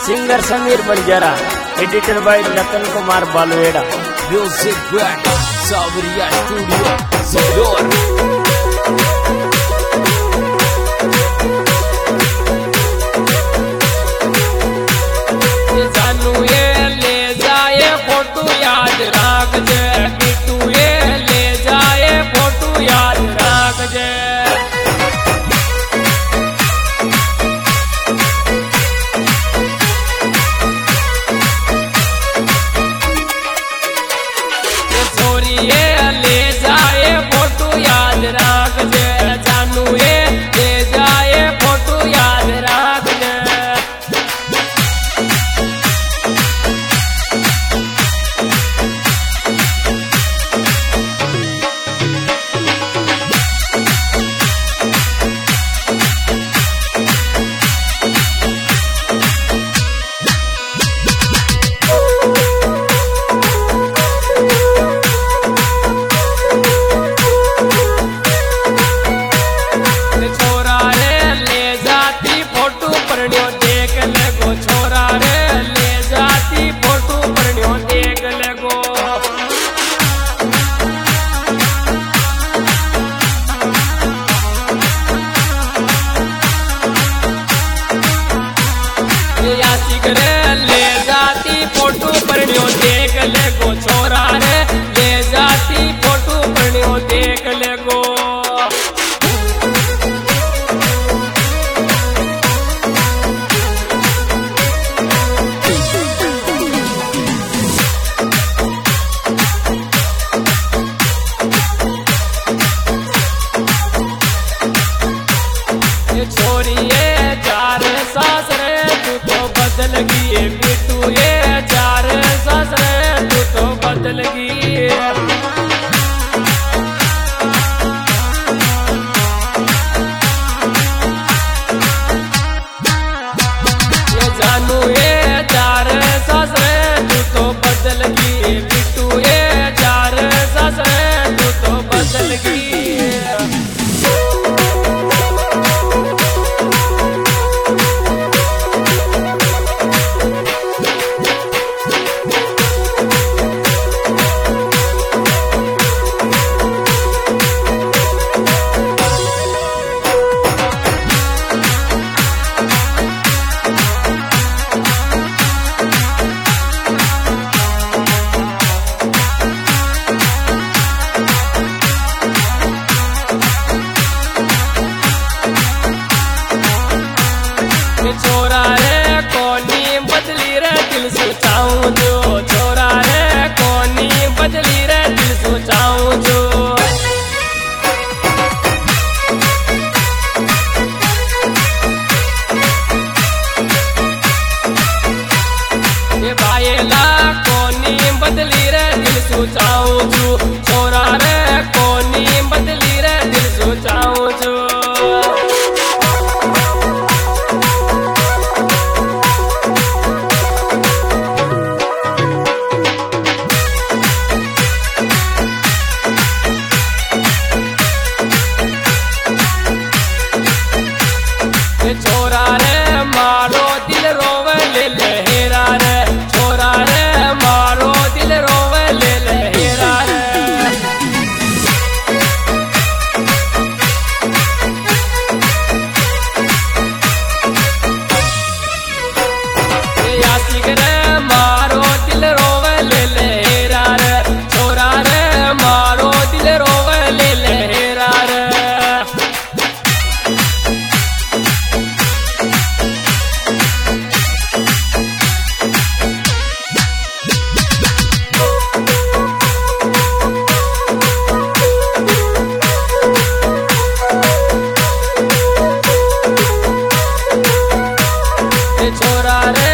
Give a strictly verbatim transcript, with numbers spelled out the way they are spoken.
Singer Sameer Banjara, editor by Latan Kumar Balwera, music by Sanwariya studio Sillor. जानू ये ले जाए फोटो याद राख जे, बिट्टू ये ले जाए फोटो याद राख जे। जानू ये ले जाए फोटो याद राख जे। देख लेगो छोरा रे ले जाती फोटो पढ़ियो देख लेगो। यासिक रे ले जाती फोटो पढ़ियो देख लेगो छोरा रे ले जाती फोटो पढ़ियो देख लेगो। छोरिए चार सास रे तू तो बदल गई, बिट्टू ये चार सास रे तू तो बदल गई। ये जानू ये चार सास रे तू तो बदल गई, बिट्टू ये चार सास रे तू तो बदल गई। छोरा रे कोनी बदली रे दिल सोचाऊं जो, छोरा रे कोनी बदली रे दिल सोचाऊं जो। ये भाईला कोनी बदली रे दिल सोचाऊं जो, छोरा रे कोनी बदली रे दिल सोचाऊं जो। छोरा रे मारो दिल रोवे ले लहेरा रे, छोरा रे मारो दिल रोवे ले लहेरा रे। यासिक रे मारो दिल रोवे ले लहेरा रे, छोरा रे मारो दिल रोवे ले लहेरा रे। छोरा रे